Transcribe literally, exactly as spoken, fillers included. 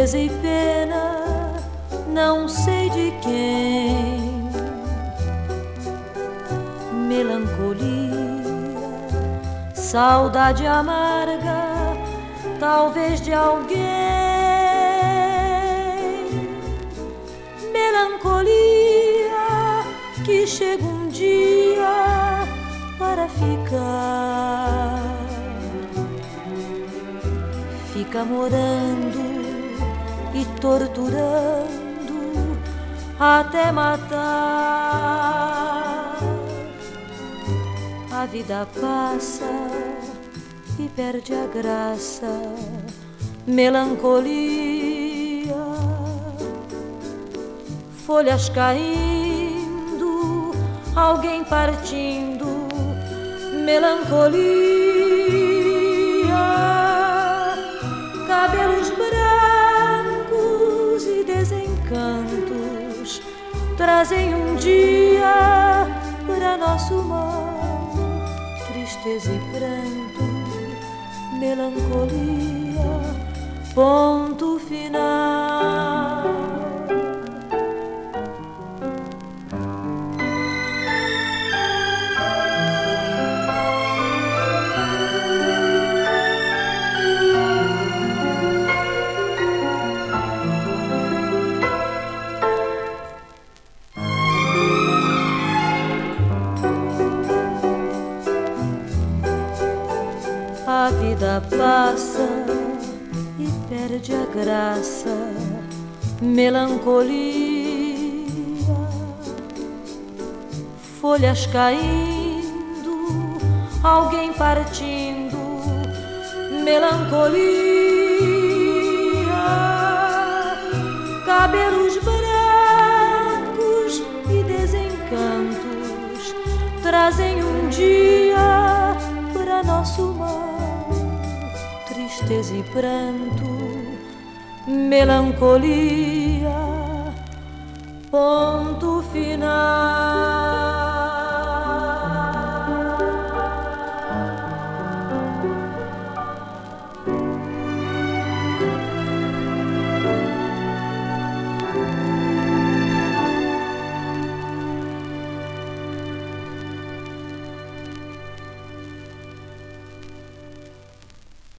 tristeza e pena, não sei de quem. Melancolia, saudade amarga, talvez de alguém. Melancolia que chega um dia para ficar, fica morando e torturando até matar. A vida passa e perde a graça. Melancolia, folhas caindo, alguém partindo. Melancolia, cabelos brancos e desencantos trazem um dia para nosso mal tristeza e pranto. Melancolia, ponto final. A vida passa e perde a graça. Melancolia, folhas caindo, alguém partindo. Melancolia, cabelos brancos e desencantos trazem um dia para nosso mal tristeza e pranto. Melancolia, ponto final.